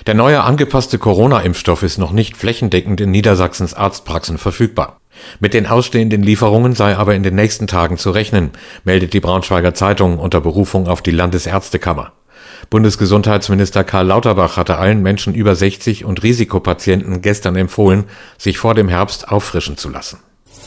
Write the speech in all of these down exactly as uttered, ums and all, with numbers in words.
Der neue angepasste Corona-Impfstoff ist noch nicht flächendeckend in Niedersachsens Arztpraxen verfügbar. Mit den ausstehenden Lieferungen sei aber in den nächsten Tagen zu rechnen, meldet die Braunschweiger Zeitung unter Berufung auf die Landesärztekammer. Bundesgesundheitsminister Karl Lauterbach hatte allen Menschen über sechzig und Risikopatienten gestern empfohlen, sich vor dem Herbst auffrischen zu lassen.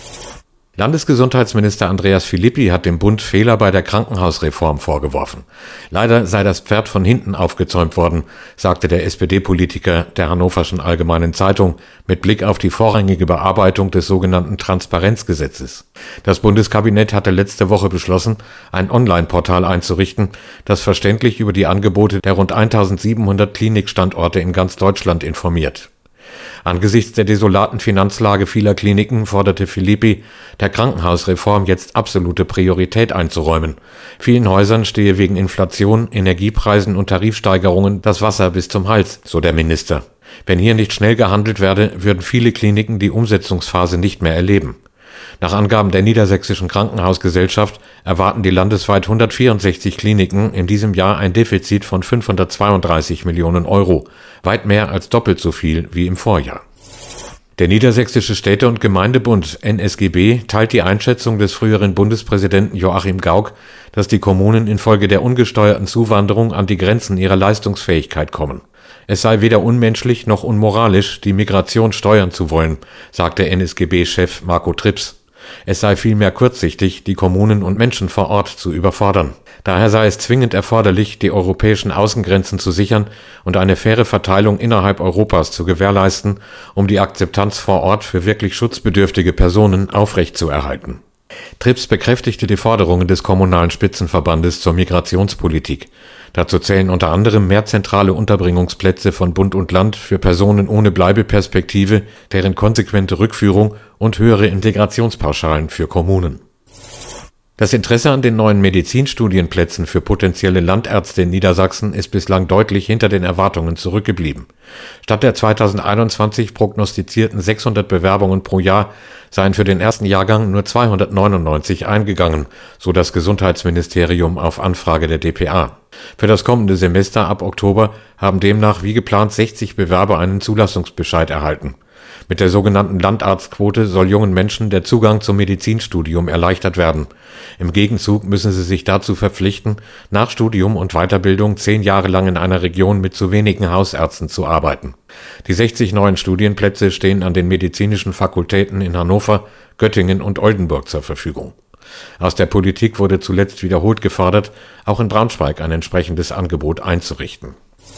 Landesgesundheitsminister Andreas Philippi hat dem Bund Fehler bei der Krankenhausreform vorgeworfen. Leider sei das Pferd von hinten aufgezäumt worden, sagte der S P D-Politiker der Hannoverschen Allgemeinen Zeitung mit Blick auf die vorrangige Bearbeitung des sogenannten Transparenzgesetzes. Das Bundeskabinett hatte letzte Woche beschlossen, ein Online-Portal einzurichten, das verständlich über die Angebote der rund eintausendsiebenhundert Klinikstandorte in ganz Deutschland informiert. Angesichts der desolaten Finanzlage vieler Kliniken forderte Philippi, der Krankenhausreform jetzt absolute Priorität einzuräumen. Vielen Häusern stehe wegen Inflation, Energiepreisen und Tarifsteigerungen das Wasser bis zum Hals, so der Minister. Wenn hier nicht schnell gehandelt werde, würden viele Kliniken die Umsetzungsphase nicht mehr erleben. Nach Angaben der Niedersächsischen Krankenhausgesellschaft erwarten die landesweit hundertvierundsechzig Kliniken in diesem Jahr ein Defizit von fünfhundertzweiunddreißig Millionen Euro, weit mehr als doppelt so viel wie im Vorjahr. Der Niedersächsische Städte- und Gemeindebund N S G B teilt die Einschätzung des früheren Bundespräsidenten Joachim Gauck, dass die Kommunen infolge der ungesteuerten Zuwanderung an die Grenzen ihrer Leistungsfähigkeit kommen. Es sei weder unmenschlich noch unmoralisch, die Migration steuern zu wollen, sagte N S G B-Chef Marco Trips. Es sei vielmehr kurzsichtig, die Kommunen und Menschen vor Ort zu überfordern. Daher sei es zwingend erforderlich, die europäischen Außengrenzen zu sichern und eine faire Verteilung innerhalb Europas zu gewährleisten, um die Akzeptanz vor Ort für wirklich schutzbedürftige Personen aufrechtzuerhalten. Trips bekräftigte die Forderungen des Kommunalen Spitzenverbandes zur Migrationspolitik. Dazu zählen unter anderem mehr zentrale Unterbringungsplätze von Bund und Land für Personen ohne Bleibeperspektive, deren konsequente Rückführung und höhere Integrationspauschalen für Kommunen. Das Interesse an den neuen Medizinstudienplätzen für potenzielle Landärzte in Niedersachsen ist bislang deutlich hinter den Erwartungen zurückgeblieben. Statt der zweitausendeinundzwanzig prognostizierten sechshundert Bewerbungen pro Jahr seien für den ersten Jahrgang nur zweihundertneunundneunzig eingegangen, so das Gesundheitsministerium auf Anfrage der D P A. Für das kommende Semester ab Oktober haben demnach wie geplant sechzig Bewerber einen Zulassungsbescheid erhalten. Mit der sogenannten Landarztquote soll jungen Menschen der Zugang zum Medizinstudium erleichtert werden. Im Gegenzug müssen sie sich dazu verpflichten, nach Studium und Weiterbildung zehn Jahre lang in einer Region mit zu wenigen Hausärzten zu arbeiten. Die sechzig neuen Studienplätze stehen an den medizinischen Fakultäten in Hannover, Göttingen und Oldenburg zur Verfügung. Aus der Politik wurde zuletzt wiederholt gefordert, auch in Braunschweig ein entsprechendes Angebot einzurichten.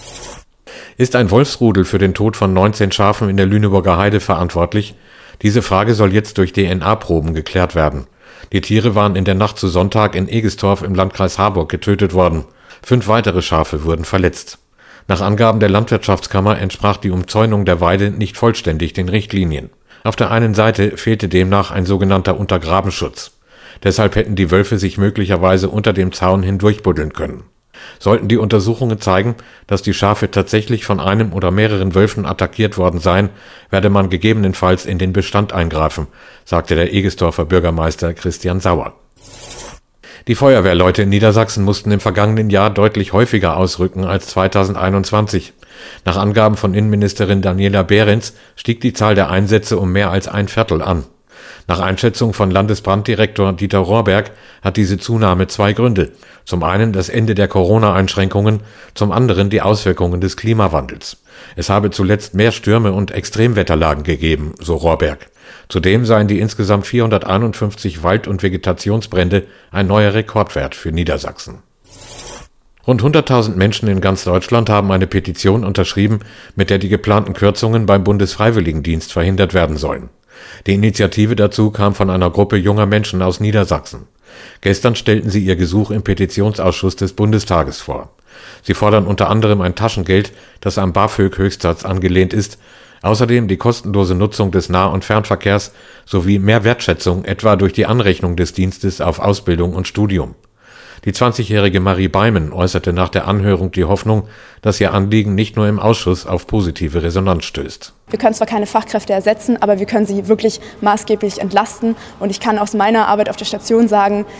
Ist ein Wolfsrudel für den Tod von neunzehn Schafen in der Lüneburger Heide verantwortlich? Diese Frage soll jetzt durch D N A-Proben geklärt werden. Die Tiere waren in der Nacht zu Sonntag in Egestorf im Landkreis Harburg getötet worden. Fünf weitere Schafe wurden verletzt. Nach Angaben der Landwirtschaftskammer entsprach die Umzäunung der Weide nicht vollständig den Richtlinien. Auf der einen Seite fehlte demnach ein sogenannter Untergrabenschutz. Deshalb hätten die Wölfe sich möglicherweise unter dem Zaun hindurchbuddeln können. Sollten die Untersuchungen zeigen, dass die Schafe tatsächlich von einem oder mehreren Wölfen attackiert worden seien, werde man gegebenenfalls in den Bestand eingreifen, sagte der Egestorfer Bürgermeister Christian Sauer. Die Feuerwehrleute in Niedersachsen mussten im vergangenen Jahr deutlich häufiger ausrücken als zweitausendeinundzwanzig. Nach Angaben von Innenministerin Daniela Behrens stieg die Zahl der Einsätze um mehr als ein Viertel an. Nach Einschätzung von Landesbranddirektor Dieter Rohrberg hat diese Zunahme zwei Gründe. Zum einen das Ende der Corona-Einschränkungen, zum anderen die Auswirkungen des Klimawandels. Es habe zuletzt mehr Stürme und Extremwetterlagen gegeben, so Rohrberg. Zudem seien die insgesamt vierhunderteinundfünfzig Wald- und Vegetationsbrände ein neuer Rekordwert für Niedersachsen. Rund hunderttausend Menschen in ganz Deutschland haben eine Petition unterschrieben, mit der die geplanten Kürzungen beim Bundesfreiwilligendienst verhindert werden sollen. Die Initiative dazu kam von einer Gruppe junger Menschen aus Niedersachsen. Gestern stellten sie ihr Gesuch im Petitionsausschuss des Bundestages vor. Sie fordern unter anderem ein Taschengeld, das am BAföG-Höchstsatz angelehnt ist, außerdem die kostenlose Nutzung des Nah- und Fernverkehrs sowie mehr Wertschätzung etwa durch die Anrechnung des Dienstes auf Ausbildung und Studium. Die zwanzigjährige Marie Beimen äußerte nach der Anhörung die Hoffnung, dass ihr Anliegen nicht nur im Ausschuss auf positive Resonanz stößt. Wir können zwar keine Fachkräfte ersetzen, aber wir können sie wirklich maßgeblich entlasten. Und ich kann aus meiner Arbeit auf der Station sagen,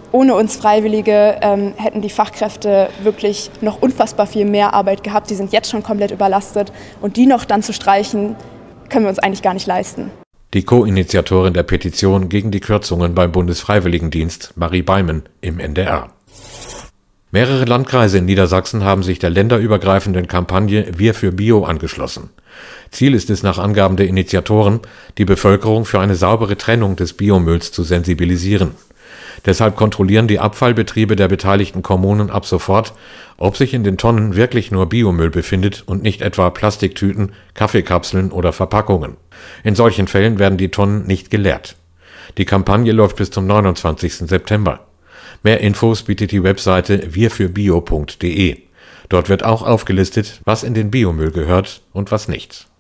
Ohne uns Freiwillige ähm, hätten die Fachkräfte wirklich noch unfassbar viel mehr Arbeit gehabt. Die sind jetzt schon komplett überlastet und die noch dann zu streichen, können wir uns eigentlich gar nicht leisten. Die Co-Initiatorin der Petition gegen die Kürzungen beim Bundesfreiwilligendienst, Marie Beimen, im N D R. Mehrere Landkreise in Niedersachsen haben sich der länderübergreifenden Kampagne Wir für Bio angeschlossen. Ziel ist es nach Angaben der Initiatoren, die Bevölkerung für eine saubere Trennung des Biomülls zu sensibilisieren. Deshalb kontrollieren die Abfallbetriebe der beteiligten Kommunen ab sofort, ob sich in den Tonnen wirklich nur Biomüll befindet und nicht etwa Plastiktüten, Kaffeekapseln oder Verpackungen. In solchen Fällen werden die Tonnen nicht geleert. Die Kampagne läuft bis zum neunundzwanzigsten September. Mehr Infos bietet die Webseite wir für bio punkt de. Dort wird auch aufgelistet, was in den Biomüll gehört und was nicht.